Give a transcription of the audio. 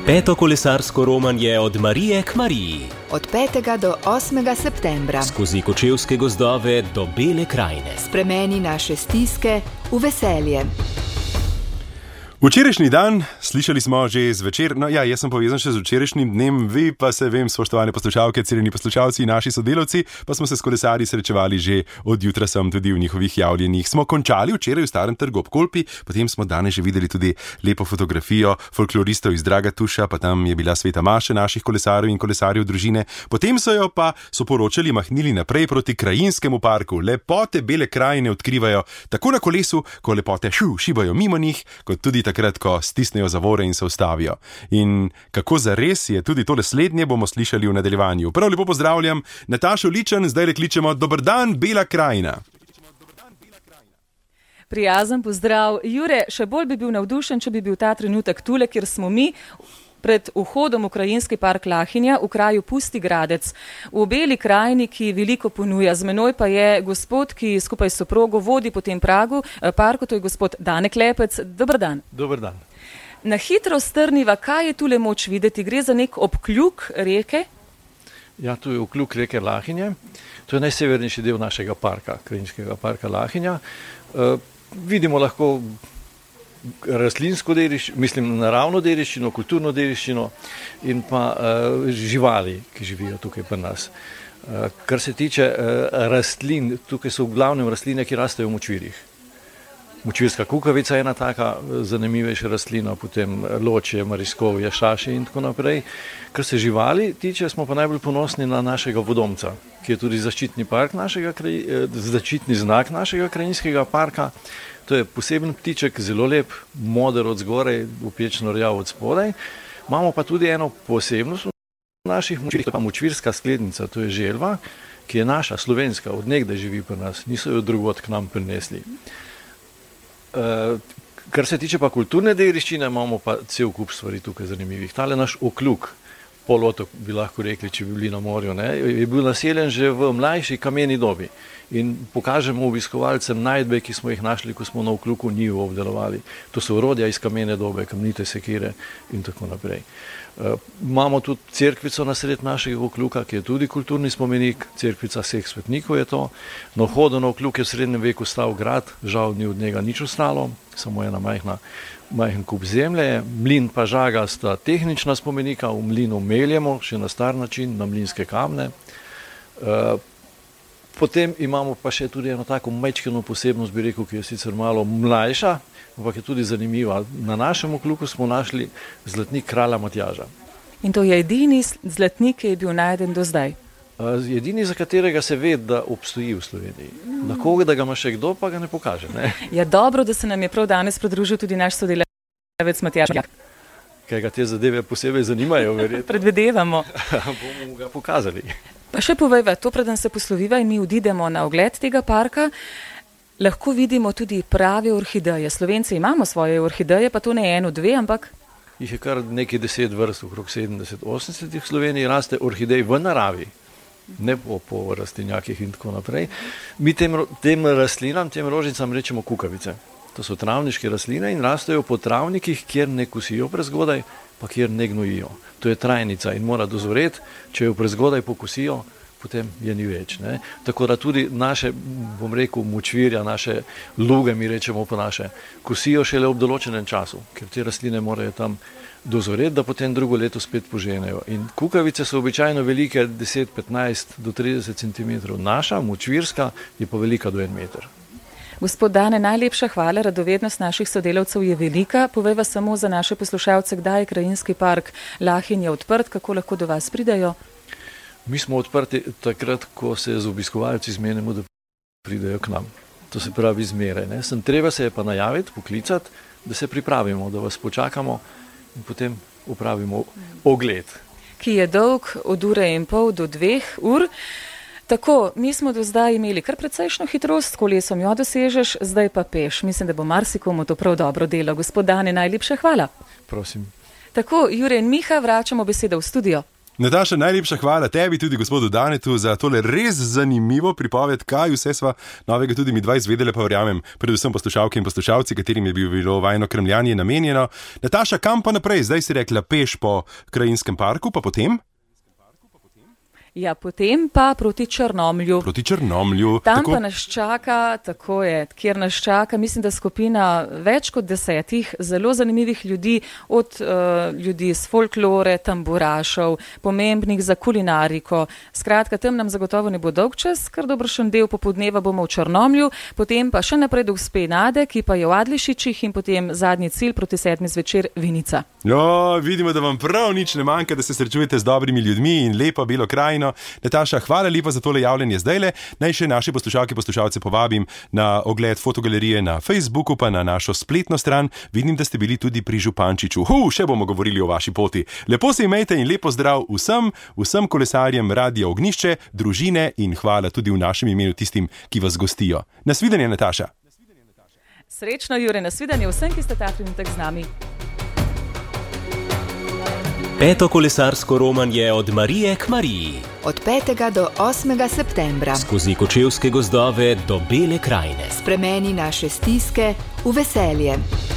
Peto kolesarsko romanje od Marije k Mariji. Od 5. do 8. septembra. Skozi kočevske gozdove do Bele krajine. Spremeni naše stiske v veselje. Včerajšnji dan, slišali smo že zvečer, jaz sem povezan še z včerajšnjim dnem, vi pa se vem, spoštovane poslušalke, cenjeni poslušalci in naši sodelavci, pa smo se s kolesarji srečevali že od jutra sem tudi v njihovih javljenjih. Smo končali včeraj v Starem trgu ob Kolpi, potem smo danes že videli tudi lepo fotografijo folkloristov iz Dragatuša, pa tam je bila sveta maša naših kolesarjev in kolesarjev družine. Potem so poročali mahnili naprej proti krajinskemu parku. Lepote Bele krajine odkrivajo tako na kolesu, ko lepote šibajo mimo njih, kot tudi takrat, ko stisnejo zavore in se ustavijo. In kako zares je tudi tole slednje, bomo slišali v nadaljevanju. Prav lepo pozdravljam Natašo Ličen, zdaj le kličemo Dober dan, Bela krajina. Prijazen pozdrav. Jure, še bolj bi bil navdušen, če bi bil ta trenutek tule, kjer smo mi, pred vhodom v krajinski park Lahinja, v kraju Pusti Gradec, v Beli krajini, ki veliko ponuja. Z menoj pa je gospod, ki skupaj s soprogo vodi po tem parku, to je gospod Dane Klepec. Dober dan. Dober dan. Na hitro strniva, kaj je tule moč videti? Gre za nek obkljuk reke? Ja, tu je obkljuk reke Lahinje. To je najsevernejši del našega parka, krajinskega parka Lahinja. Vidimo lahko rastlinsko dediščino, mislim naravno dediščino, kulturno dediščino in pa živali, ki živijo tukaj pri nas. Kar se tiče rastlin, tukaj so v glavnem rastline, ki rastejo v močvirjih. Močvirska kukavica je ena taka zanimivejša rastlina, potem ločje, mariskovje, šaši in tako naprej. Kar se živali tiče, smo pa najbolj ponosni na našega vodomca, ki je tudi zaščitni znak našega krajinskega parka. To je poseben ptiček, zelo lep, moder od zgoraj, upečno rjav od spodaj. Imamo pa tudi eno posebnost v naših močvirjih, to je pa močvirska sklednica, to je želva, ki je naša, slovenska, od nekdaj živi pri nas, niso jo drugod k nam prinesli. Kar se tiče pa kulturne dediščine, imamo pa cel kup stvari tukaj zanimivih. Tale naš Okljuk, polotok bi lahko rekli, če bi bili na morju, je bil naseljen že v mlajši kameni dobi. In pokažemo obiskovalcem najdbe, ki smo jih našli, ko smo na Okljuku njivo obdelovali. To so orodja iz kamene dobe, kamnite sekire in tako naprej. Imamo tudi cerkvico na sred našega Okljuka, ki je tudi kulturni spomenik, cerkvica vseh svetnikov je to. Na vhodu na Okljuk je v srednjem veku stal grad, žal ni od njega nič ostalo, samo ena majhen kup zemlje. Mlin pa žaga sta tehnična spomenika, v mlinu meljemo, še na star način, na mlinske kamne. Potem imamo pa še tudi eno tako majčkeno posebnost, bi rekel, ki je sicer malo mlajša, ampak je tudi zanimiva. Na našem Okljuku smo našli zlatnik kralja Matjaža. In to je edini zlatnik, ki je bil najden do zdaj? Edini, za katerega se ve, da obstoji v Sloveniji. Lahko, da ga ima še kdo, pa ga ne pokaže. Ne? Ja, dobro, da se nam je prav danes pridružil tudi naš sodelavec Matjaž. Kaj ga te zadeve posebej zanimajo, verjetno. Predvidevamo. Bomo ga pokazali. Pa še povejva, to preden se posloviva in mi odidemo na ogled tega parka, lahko vidimo tudi prave orhideje. Slovenci imamo svoje orhideje, pa to ne eno, dve, ampak... Jih je kar nekaj 10 vrst, okrog 70-80 v Sloveniji raste orhidej v naravi, ne po rastlinjakih in tako naprej. Mi tem rastlinam, tem rožicam rečemo kukavice. To so travniške rastline in rastejo po travnikih, kjer ne kosijo prezgodaj, pa kjer ne gnojijo. To je trajnica in mora dozoreti, če jo prezgodaj pokosijo, potem je ni več. Ne? Tako da tudi naše, bom rekel, močvirja, naše luge, mi rečemo po naše, kosijo šele ob določenem času, ker te rastline morajo tam dozoreti, da potem drugo leto spet poženejo. In kukavice so običajno velike 10-15 do 30 cm. Naša, močvirska, je pa velika do 1 meter. Gospod Dane, najlepša hvala, radovednost naših sodelavcev je velika. Povejva samo za naše poslušalce, kdaj je krajinski park Lahinja odprt, kako lahko do vas pridajo? Mi smo odprti takrat, ko se z obiskovalci zmenimo, da pridajo k nam. To se pravi zmeraj. Treba se je pa najaviti, poklicati, da se pripravimo, da vas počakamo in potem opravimo ogled. Ki je dolg od 1,5 do 2 ur. Tako, mi smo do zdaj imeli kar precejšno hitrost, kolesom jo dosežeš, zdaj pa peš. Mislim, da bo marsikomu to prav dobro delo. Gospod Dane, najlepša hvala. Prosim. Tako, Jure in Miha, vračamo besedo v studio. Nataša, najlepša hvala tebi, tudi gospodu Danetu, za tole res zanimivo pripoved, kaj vse sva novega tudi mi dva izvedele, pa verjamem, predvsem poslušalke in poslušalci, katerim je bilo vajno kremljanje namenjeno. Nataša, kam pa naprej? Zdaj si rekla peš po krajinskem parku, pa potem? Ja, potem pa proti Črnomlju. Proti Črnomlju. Tam pa nas čaka, tako je, kjer nas čaka, mislim, da skupina več kot 10 zelo zanimivih ljudi, od ljudi iz folklore, tamburašev, pomembnih za kulinariko. Skratka, tam nam zagotovo ne bo dolg čas, kar dobršen del popoldneva bomo v Črnomlju, potem pa še naprej do gospe Nade, ki pa je v Adlišičih, in potem zadnji cilj proti 7. zvečer Vinica. Jo, vidimo, da vam prav nič ne manjka, da se srečujete z dobrimi ljudmi in lepo Belo krajino. Nataša, hvala lepa za tole javljanje zdajle. Naj še naše poslušalke, poslušalce povabim na ogled fotogalerije na Facebooku, pa na našo spletno stran. Vidim, da ste bili tudi pri Župančiču. Še bomo govorili o vaši poti. Lepo se imejte in lepo zdrav vsem kolesarjem Radia Ognjišče, družine, in hvala tudi v našem imenu tistim, ki vas gostijo. Nasvidenje, Nataša. Srečno, Jure, nasvidenje vsem, ki ste ta trenutek z nami. Peto kolesarsko romanje od Marije k Mariji. Od 5. do 8. septembra. Skozi kočevske gozdove do Bele krajine. Spremeni naše stiske v veselje.